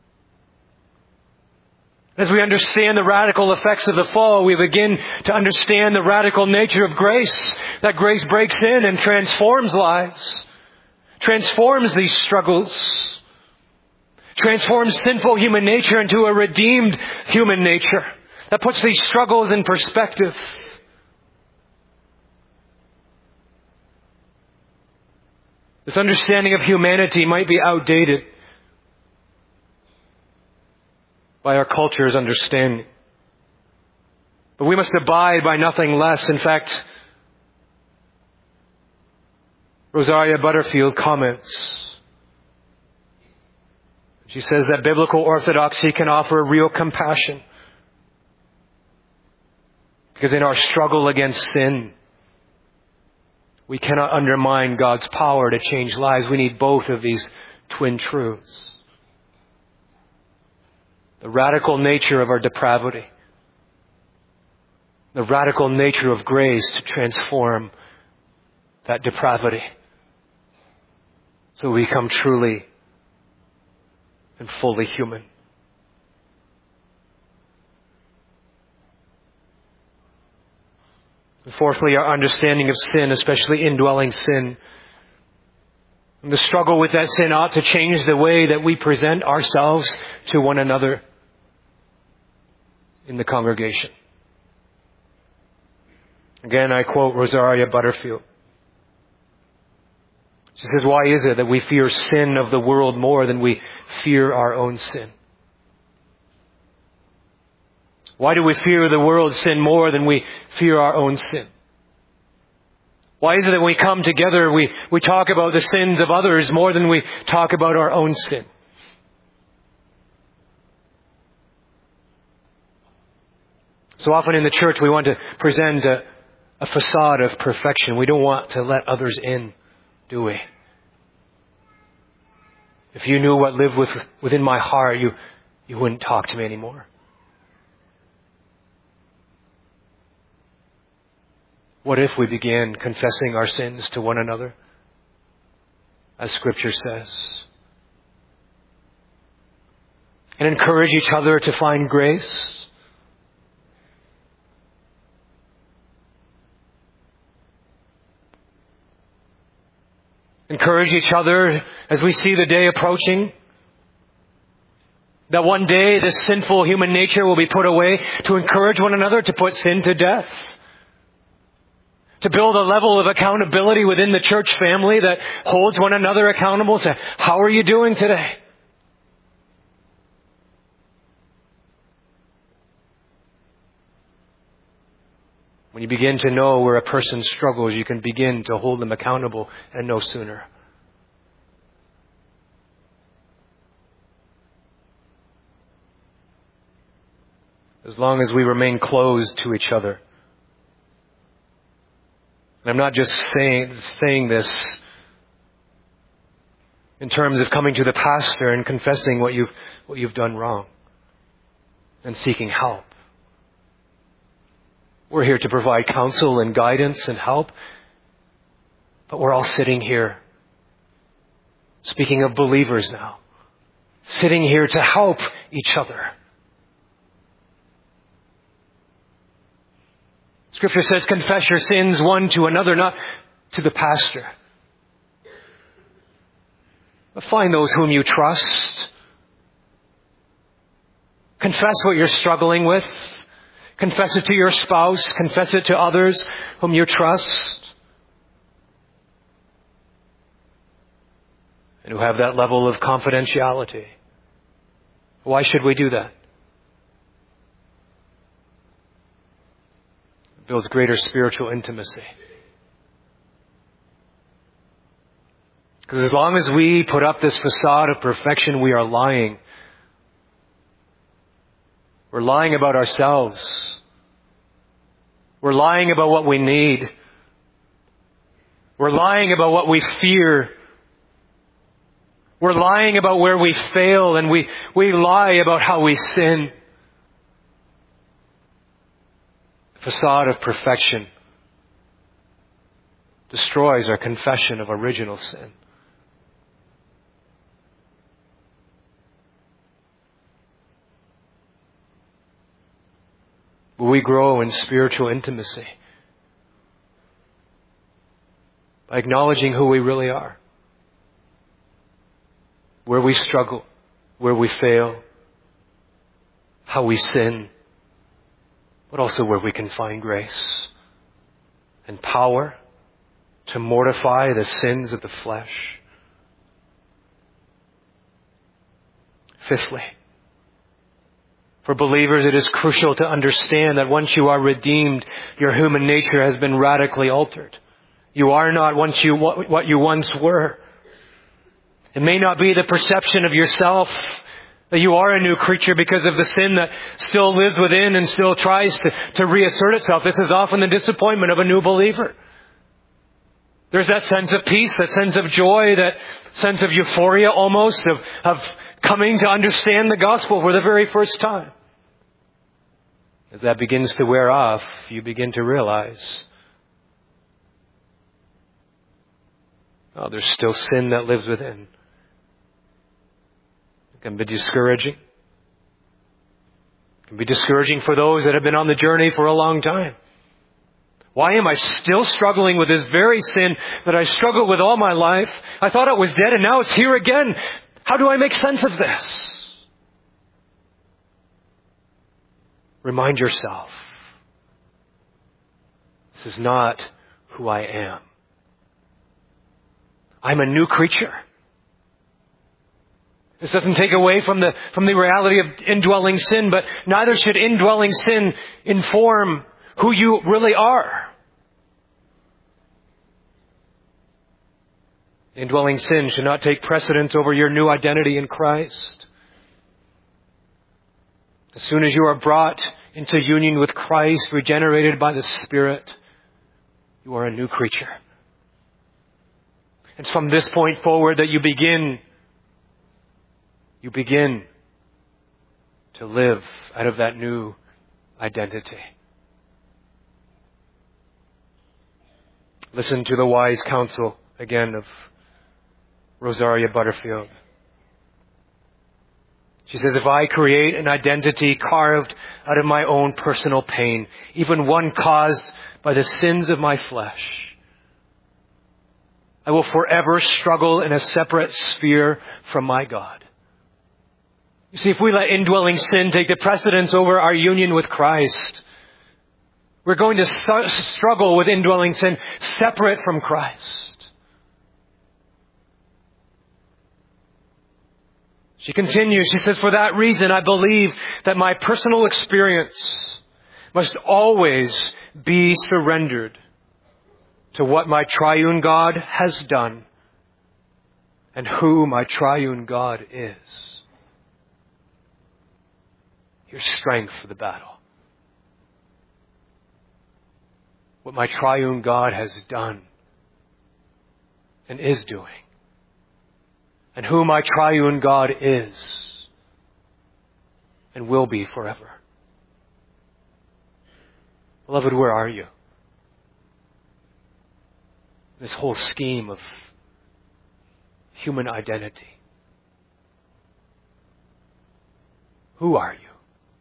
As we understand the radical effects of the fall, we begin to understand the radical nature of grace. That grace breaks in and transforms lives. Transforms these struggles. Transforms sinful human nature into a redeemed human nature. That puts these struggles in perspective. This understanding of humanity might be outdated by our culture's understanding. But we must abide by nothing less. In fact, Rosaria Butterfield comments. She says that biblical orthodoxy can offer real compassion. Because in our struggle against sin, we cannot undermine God's power to change lives. We need both of these twin truths. The radical nature of our depravity. The radical nature of grace to transform that depravity. So we become truly and fully human. And fourthly, our understanding of sin, especially indwelling sin. And the struggle with that sin ought to change the way that we present ourselves to one another in the congregation. Again, I quote Rosaria Butterfield. She says, why is it that we fear sin of the world more than we fear our own sin? Why do we fear the world's sin more than we fear our own sin? Why is it that when we come together, we talk about the sins of others more than we talk about our own sin? So often in the church, we want to present a facade of perfection. We don't want to let others in, do we? If you knew what lived within my heart, you wouldn't talk to me anymore. What if we began confessing our sins to one another, as Scripture says, and encourage each other to find grace? Encourage each other as we see the day approaching. That one day this sinful human nature will be put away, to encourage one another to put sin to death. To build a level of accountability within the church family that holds one another accountable to, how are you doing today? When you begin to know where a person struggles, you can begin to hold them accountable, and no sooner. As long as we remain closed to each other. And I'm not just saying this in terms of coming to the pastor and confessing what you've done wrong and seeking help. We're here to provide counsel and guidance and help. But we're all sitting here, speaking of believers now, sitting here to help each other. Scripture says, confess your sins one to another, not to the pastor. But find those whom you trust. Confess what you're struggling with. Confess it to your spouse. Confess it to others whom you trust. And who have that level of confidentiality. Why should we do that? It builds greater spiritual intimacy. Because as long as we put up this facade of perfection, we are lying. We're lying about ourselves. We're lying about what we need. We're lying about what we fear. We're lying about where we fail, and we lie about how we sin. The facade of perfection destroys our confession of original sin. Will we grow in spiritual intimacy by acknowledging who we really are, where we struggle, where we fail, how we sin, but also where we can find grace and power to mortify the sins of the flesh? Fifthly, for believers, it is crucial to understand that once you are redeemed, your human nature has been radically altered. You are not what you once were. It may not be the perception of yourself that you are a new creature because of the sin that still lives within and still tries to reassert itself. This is often the disappointment of a new believer. There's that sense of peace, that sense of joy, that sense of euphoria almost of coming to understand the gospel for the very first time. As that begins to wear off, you begin to realize, there's still sin that lives within. It can be discouraging. It can be discouraging for those that have been on the journey for a long time. Why am I still struggling with this very sin that I struggled with all my life? I thought it was dead and now it's here again. How do I make sense of this? Remind yourself, this is not who I am. I'm a new creature. This doesn't take away from the reality of indwelling sin, but neither should indwelling sin inform who you really are. Indwelling sin should not take precedence over your new identity in Christ. As soon as you are brought into union with Christ, regenerated by the Spirit, you are a new creature. It's from this point forward that you begin to live out of that new identity. Listen to the wise counsel again of Rosaria Butterfield. She says, if I create an identity carved out of my own personal pain, even one caused by the sins of my flesh, I will forever struggle in a separate sphere from my God. You see, if we let indwelling sin take the precedence over our union with Christ, we're going to struggle with indwelling sin separate from Christ. She continues, she says, for that reason, I believe that my personal experience must always be surrendered to what my triune God has done and who my triune God is. Here's strength for the battle. What my triune God has done and is doing, and who my triune God is and will be forever. Beloved, where are you? This whole scheme of human identity. Who are you?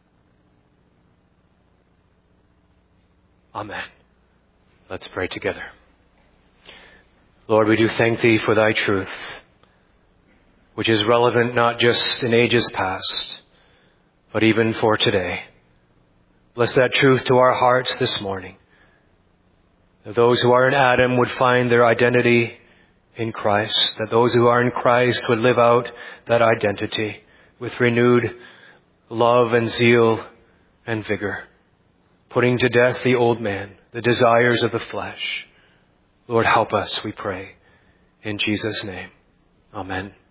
Amen. Let's pray together. Lord, we do thank Thee for Thy truth, which is relevant not just in ages past, but even for today. Bless that truth to our hearts this morning. That those who are in Adam would find their identity in Christ. That those who are in Christ would live out that identity with renewed love and zeal and vigor, putting to death the old man, the desires of the flesh. Lord, help us, we pray. In Jesus' name, amen.